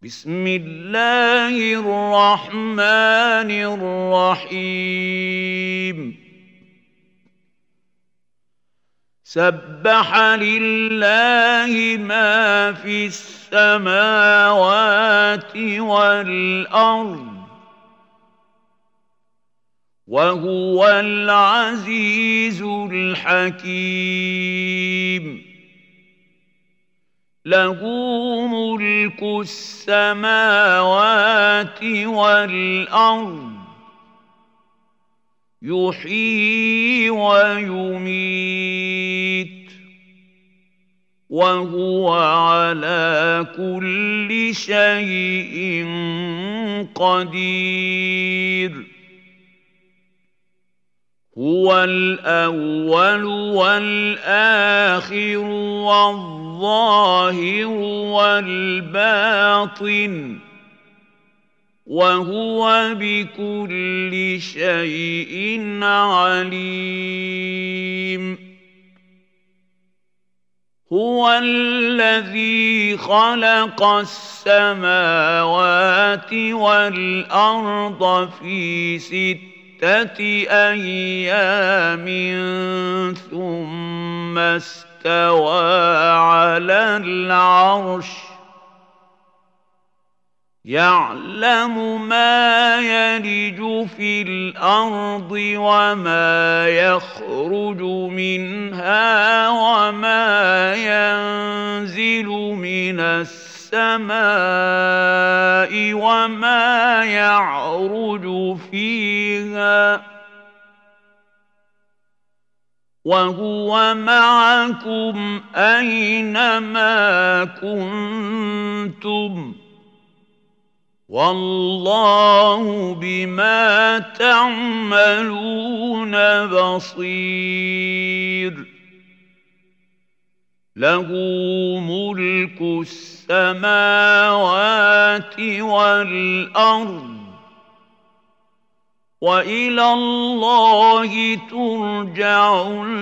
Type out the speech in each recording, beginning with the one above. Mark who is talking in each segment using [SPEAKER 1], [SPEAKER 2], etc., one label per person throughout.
[SPEAKER 1] بسم الله الرحمن الرحيم سبح لله ما في السماوات والأرض وهو العزيز الحكيم له ملك السماوات والأرض يحيي ويميت وهو على كل شيء قدير هو الأول والآخر والظاهر والباطن وهو بكل شيء عليم هو الذي خلق السماوات والأرض في 6 أيام ثم استوى على العرش يعلم ما يلج في الأرض وما يخرج منها وما ينزل من السماء وما يعرج فيها وهو معكم أينما كنتم والله بما تعملون بصير له ملك السماوات والأرض وإلى الله ترجع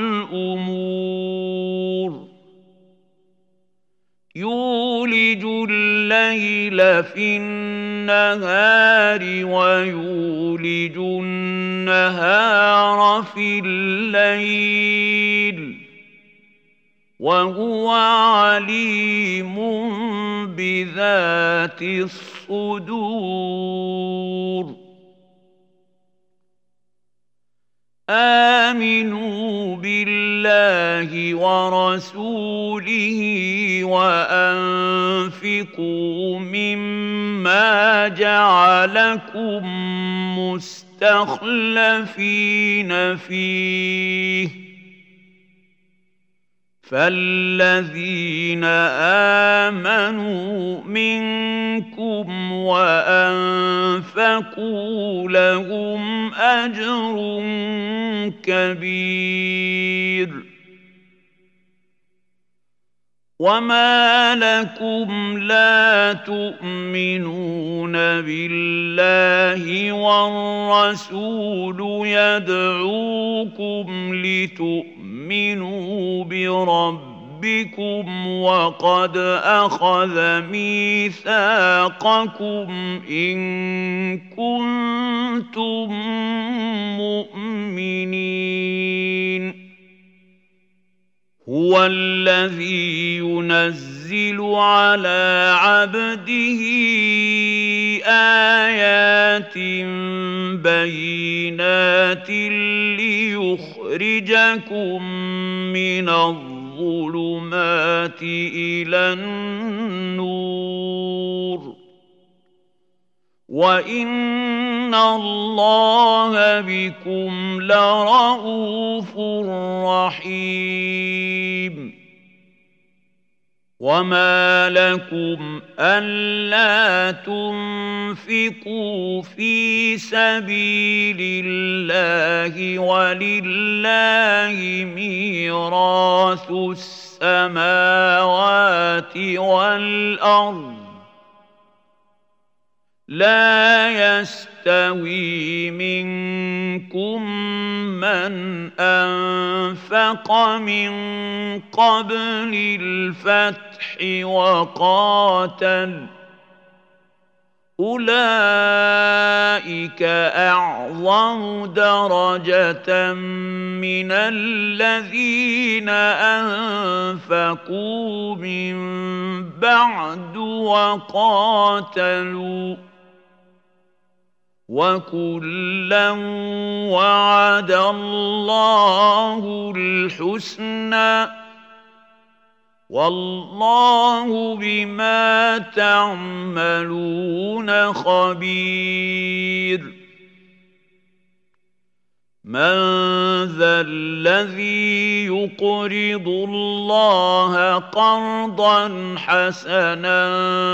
[SPEAKER 1] الأمور يولج الليل في النهار ويولج النهار في الليل وهو عليم بذات الصدور آمنوا بالله ورسوله وأنفقوا مما جعلكم مستخلفين فيه فالذين آمنوا منكم وأنفقوا لهم أجر كبير وما لكم لا تؤمنون بالله والرسول يدعوكم لتؤمنوا بربكم وقد أخذ ميثاقكم إن كنتم مؤمنين هو الذي ينزل على عبده آيات بينات ليخرجكم من الظلمات إلى النور وإن الله بكم لرءوف رحيم وما لكم ألا تنفقوا في سبيل الله ولله ميراث السماوات والأرض لا يستوي منكم من أنفق من قبل الفتح وقاتل أولئك أعظم درجة من الذين أنفقوا من بعد وقاتلوا وكلا وعد الله الحسنى والله بما تعملون خبير من ذا الذي يقرض الله قرضا حسنا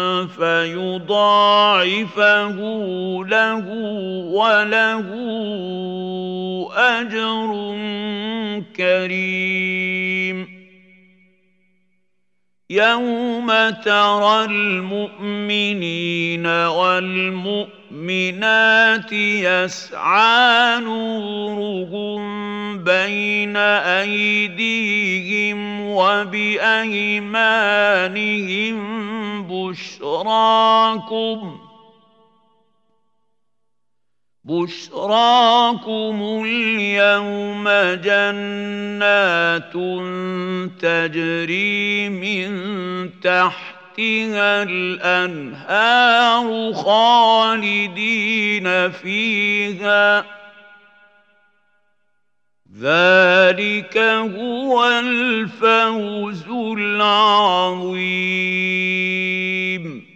[SPEAKER 1] فيضاعفه له وله أجر كريم يوم ترى المؤمنين والمؤمنات يسعى نورهم بين أيديهم وبأيمانهم بشراكم اليوم جنات تجري من تحتها الأنهار خالدين فيها ذلك هو الفوز العظيم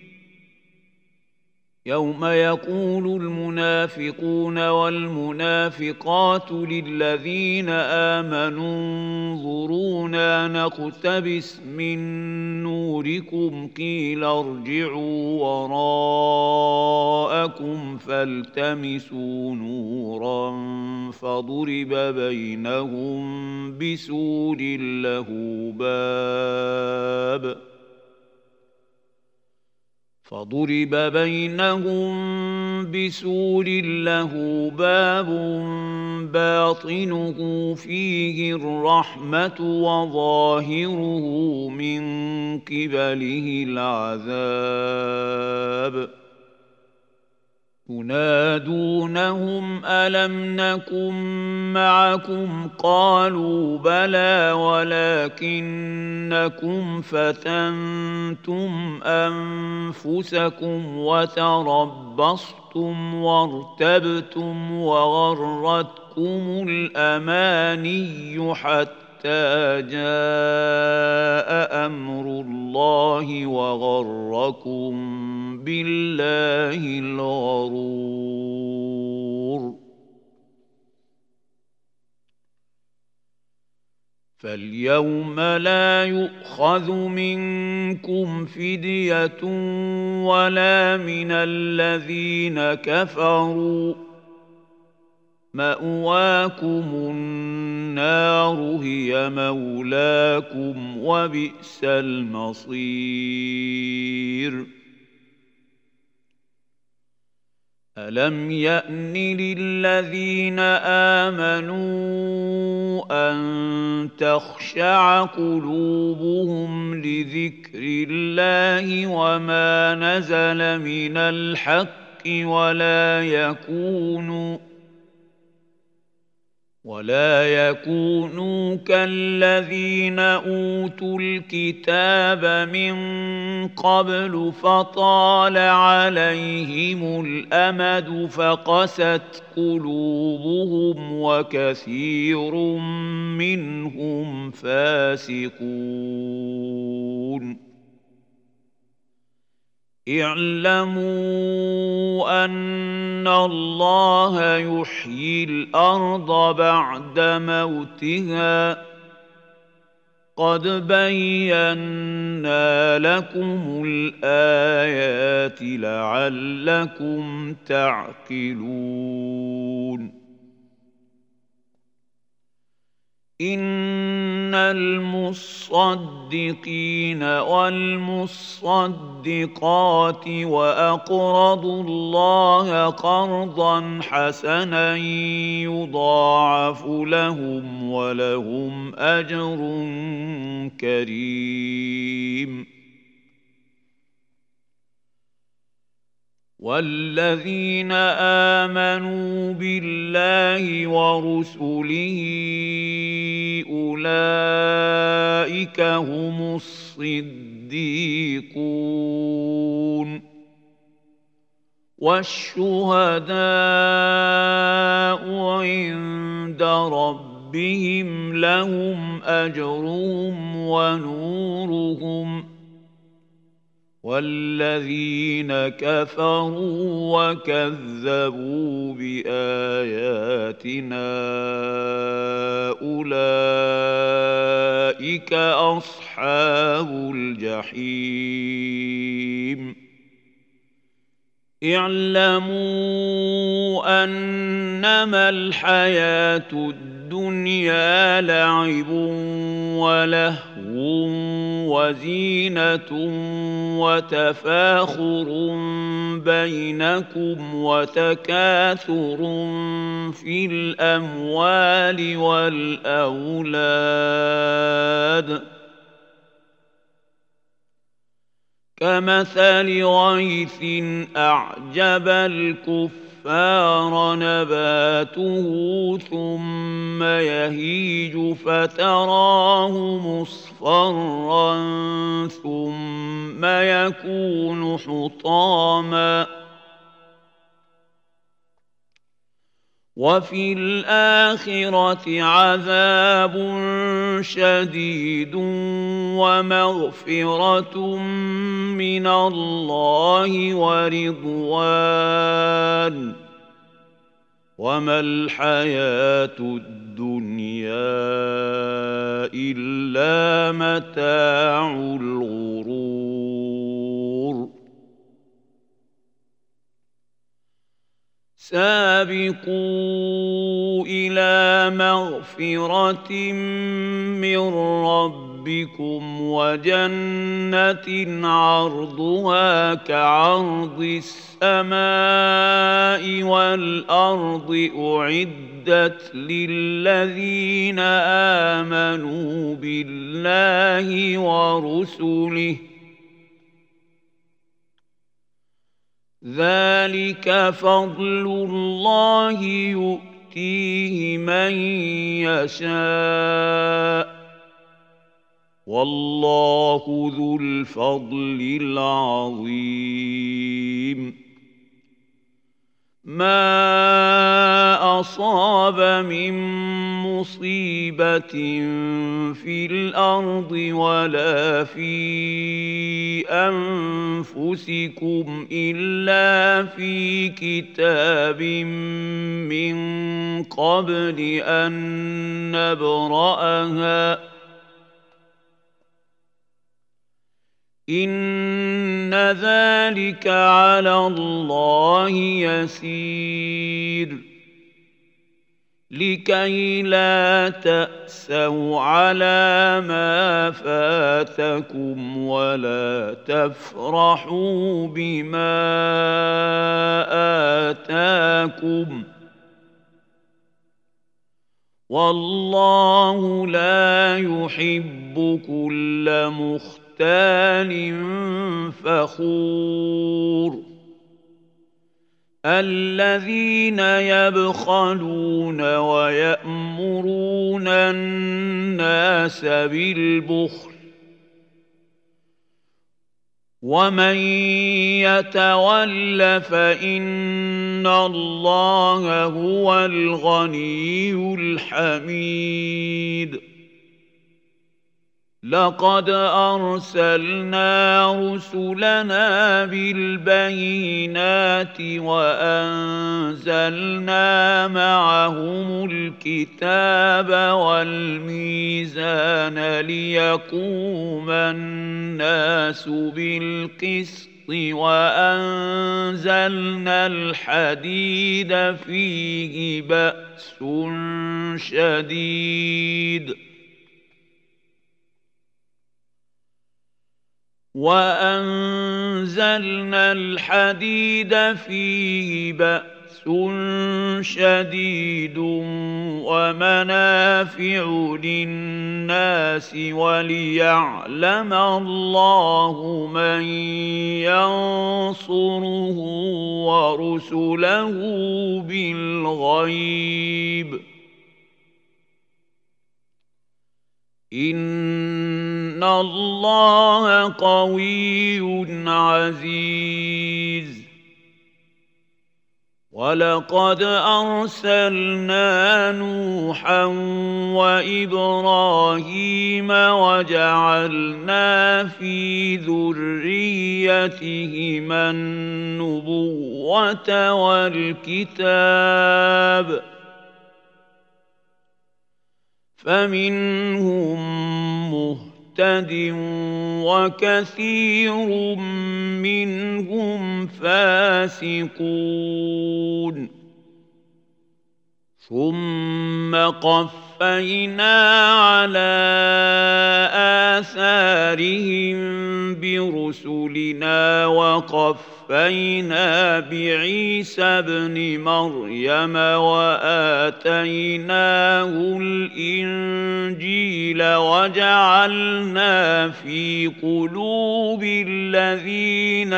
[SPEAKER 1] يوم يقول المنافقون والمنافقات للذين آمنوا انظرونا نقتبس من نوركم قيل ارجعوا وراءكم فالتمسوا نورا فضرب بينهم بسور له باب باطنه فيه الرحمة وظاهره من قبله العذاب ينادونهم ألم نكن معكم قالوا بلى ولكنكم فتنتم أنفسكم وتربصتم وارتبتم وغرتكم الأماني حتى جاء أمر الله وغركم بالله الغرور فاليوم لا يؤخذ منكم فدية ولا من الذين كفروا مأواكم النار هي مولاكم وبئس المصير ألم يأن للذين آمنوا أن تخشع قلوبهم لذكر الله وما نزل من الحق ولا يكونوا كالذين أوتوا الكتاب من قبل فطال عليهم الأمد فقست قلوبهم وكثير منهم فاسقون اعلموا أن الله يحيي الأرض بعد موتها قد بينا لكم الآيات لعلكم تعقلون إن المصدقين والمصدقات وأقرضوا الله قرضا حسنا يضاعف لهم ولهم أجر كريم والذين آمنوا بالله ورسله أولئك هم الصديقون والشهداء عند ربهم لهم أجرهم ونورهم والذين كفروا وكذبوا بآياتنا أولئك أصحاب الجحيم اعلموا أنما الحياة الدنيا لعب ولهو وزينة وتفاخر بينكم وتكاثر في الأموال والأولاد كمثل غيث أعجب الكفار نباته ثم يهيج فتراه مصفرا ثم يكون حطاما وفي الآخرة عذاب شديد ومغفرة من الله ورضوان وما الحياة الدنيا إلا متاع الغرور سابقوا إلى مغفرة من ربكم وجنة عرضها كعرض السماء والأرض أعدت للذين آمنوا بالله ورسله ذلك فضل الله يؤتيه من يشاء والله ذو الفضل العظيم ما أصاب من مصيبة في الأرض ولا في أنفسكم إلا في كتاب من قبل أن نبرأها إن ذلك على الله يسير لكي لا تأسوا على ما فاتكم ولا تفرحوا بما آتاكم والله لا يحب كل مختال فخور الذين يبخلون ويأمرون الناس بالبخل ومن يتول فإن الله هو الغني الحميد لقد أرسلنا رسلنا بالبينات وأنزلنا معهم الكتاب والميزان ليقوم الناس بالقسط وأنزلنا الحديد فيه بأس شديد وأنزلنا الحديد فيه بأس شديد ومنافع للناس وليعلم الله من ينصره ورسله بالغيب إن الله قوي عزيز ولقد أرسلنا نوحا وإبراهيم وجعلنا في ذريتهما النبوة والكتاب فمنهم مهتد وكثير منهم فاسقون ثم قفينا على آثارهم برسلنا وقفينا بعيسى ابن مريم وآتيناه الإنجيل وجعلنا في قلوب الذين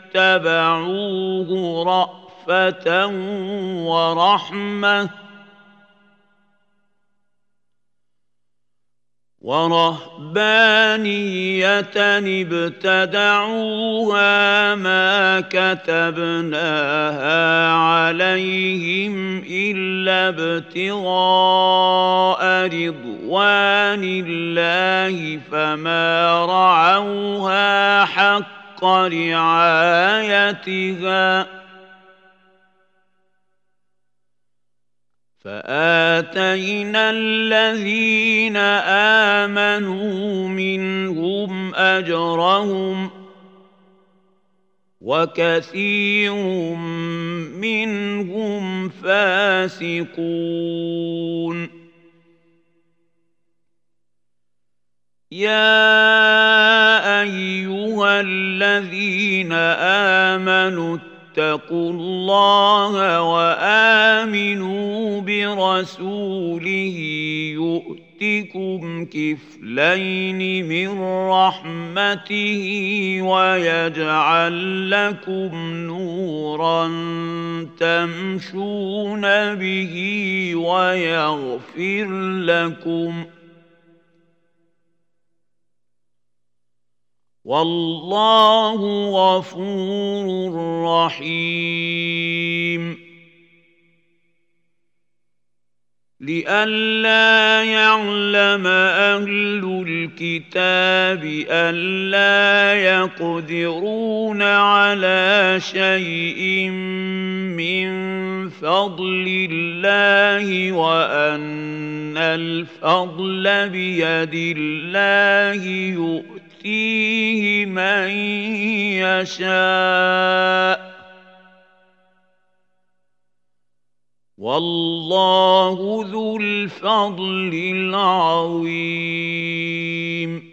[SPEAKER 1] اتبعوه رأفة ورهبانية ابتدعوها ما كتبناها عليهم إلا ابتغاء رضوان الله فما رعوها حق رعايتها فآتينا الذين آمنوا منهم أجرهم وكثير منهم فاسقون يا أيها الذين آمنوا اتقوا الله وآمنوا برسوله يؤتكم كفلين من رحمته ويجعل لكم نورا تمشون به ويغفر لكم والله غفور رحيم لئلا يعلم أهل الكتاب ألا يقدرون على شيء من فضل الله وأن الفضل بيد الله يؤتيه من يشاء والله ذو الفضل العظيم